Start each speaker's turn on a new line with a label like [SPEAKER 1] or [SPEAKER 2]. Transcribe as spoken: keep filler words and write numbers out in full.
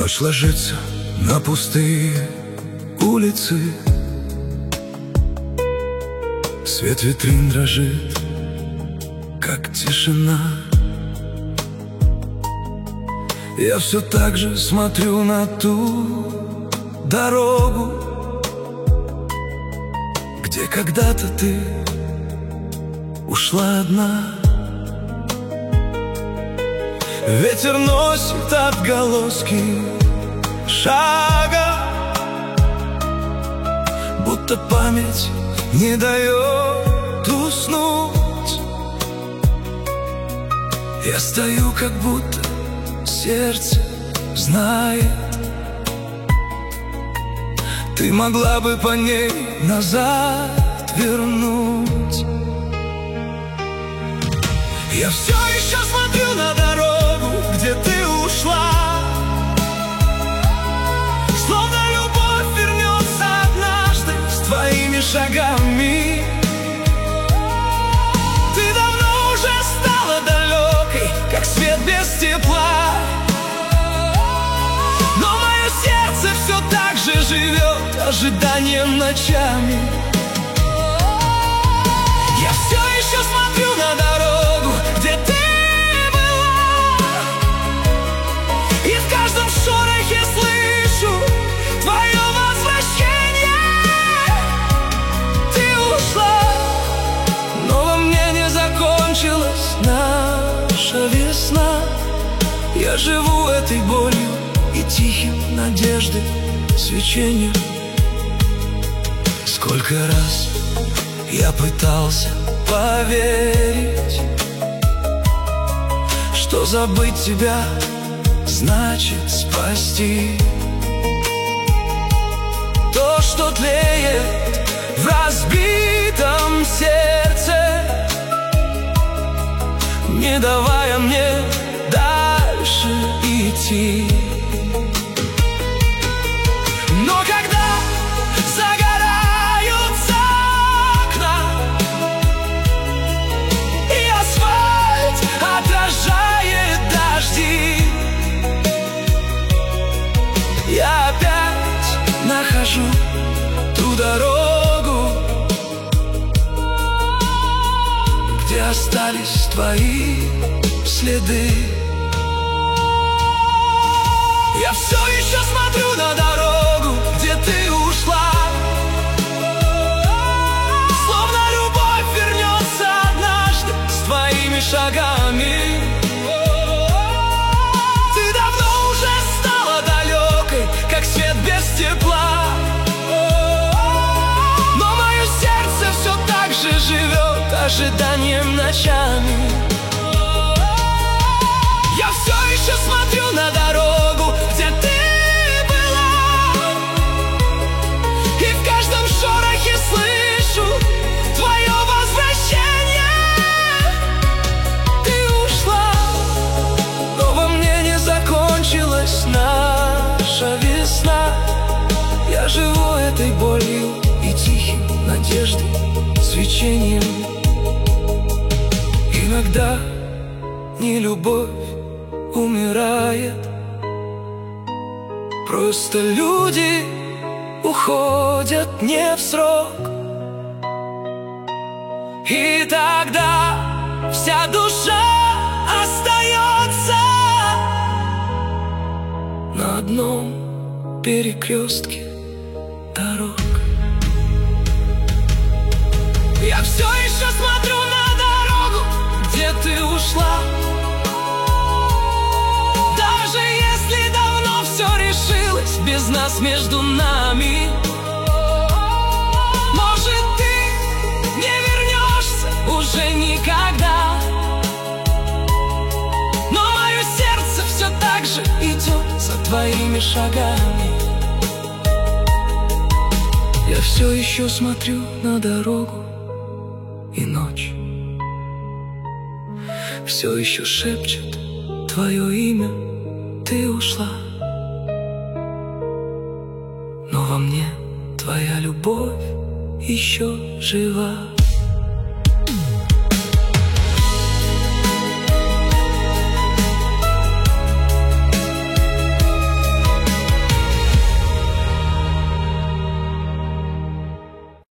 [SPEAKER 1] Ночь ложится на пустые улицы, свет витрин дрожит, как тишина. Я все так же смотрю на ту дорогу, где когда-то ты ушла одна. Ветер носит отголоски шага, будто память не дает уснуть. Я стою, как будто сердце знает, ты могла бы по ней назад вернуть. Я все еще смотрю на дорогу, где ты ушла, словно любовь вернется однажды с твоими шагами. Ты давно уже стала далекой, как свет без тепла, но мое сердце все так же живет ожиданием ночами. Я все еще смотрю на дорогу, где ты была, и в каждом шорохе слышу твое возвращение. Ты ушла, но во мне не закончилась наша весна. Я живу этой болью и тихим надежды свечением. Сколько раз я пытался поверить, что забыть тебя значит спасти. То, что тлеет в разбитом сердце, не давая мне дальше идти. Но когда загораются окна и асфальт отражает дожди, я опять нахожу ту дорогу, где остались твои следы. Я все еще смотрю на дорогу, где ты ушла, словно любовь вернется однажды с твоими шагами. Ты давно уже стала далекой, как свет без тепла, но мое сердце все так же живет ожиданием ночами. Я все еще смотрю на дорогу, где ты была, и в каждом шорохе слышу твое возвращение. Ты ушла, но во мне не закончилась наша весна. Я живу этой болью и тихим надеждой свечением. Иногда не любовь умирает, просто люди уходят не в срок, и тогда вся душа остается на одном перекрестке дорог. Я все еще смотрю на дорогу, где ты ушла, без нас между нами. Может, ты не вернешься уже никогда, но мое сердце все так же идет за твоими шагами. Я все еще смотрю на дорогу, и ночь все еще шепчет твое имя. Ты ушла, но во мне твоя любовь еще жива.